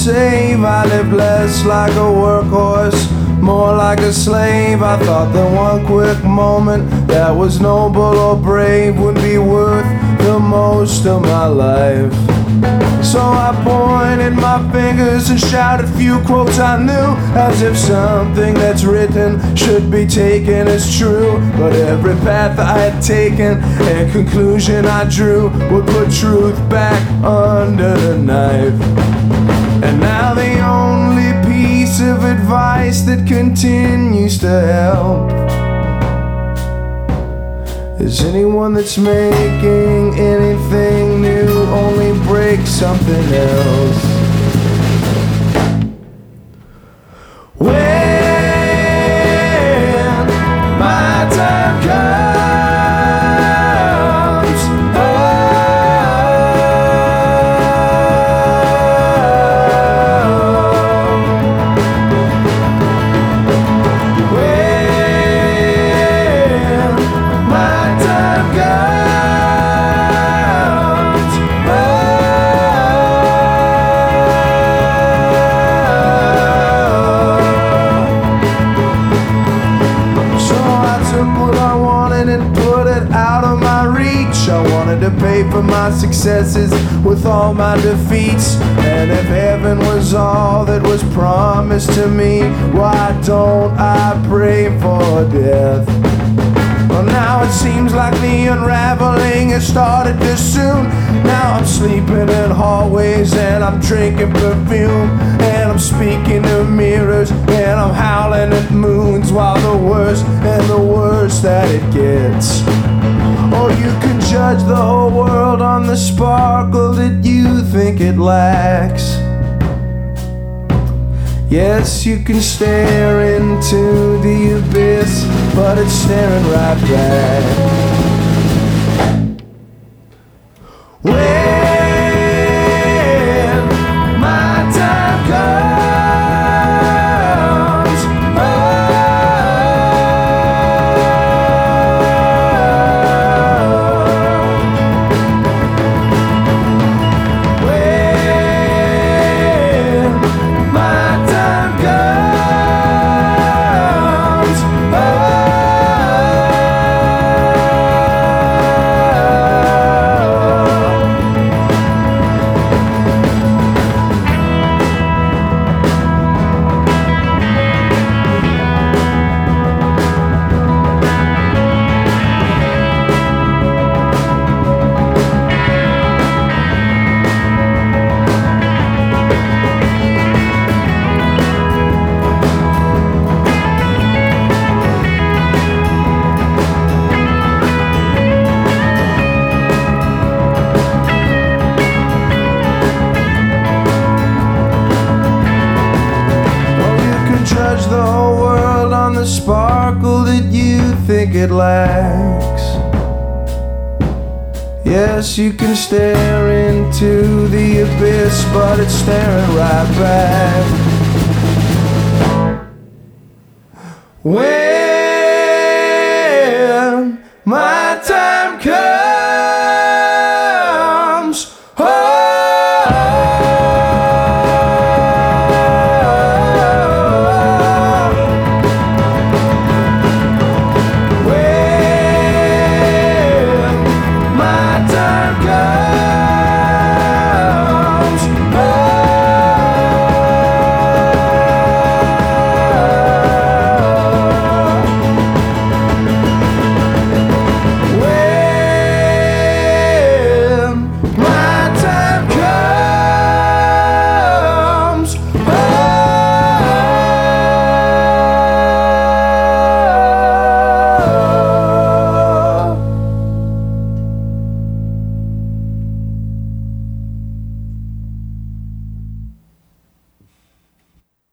save. I live less like a workhorse, more like a slave. I thought that one quick moment that was noble or brave would be worth the most of my life. So I pointed my fingers and shouted few quotes I knew, as if something that's written should be taken as true. But every path I had taken and conclusion I drew would put truth back under the knife. And now the only piece of advice that continues to help is anyone that's making anything new only break something else. When my time comes, I wanted to pay for my successes with all my defeats. And if heaven was all that was promised to me, why don't I pray for death? Well, now it seems like the unraveling has started too soon. Now I'm sleeping in hallways and I'm drinking perfume, and I'm speaking to mirrors and I'm howling at moons, while the worse and the worse that it gets. Or you can judge the whole world on the sparkle that you think it lacks. Yes, you can stare into the abyss, but it's staring right back. When my time comes, the whole world on the sparkle that you think it lacks. Yes, you can stare into the abyss, but it's staring right back. When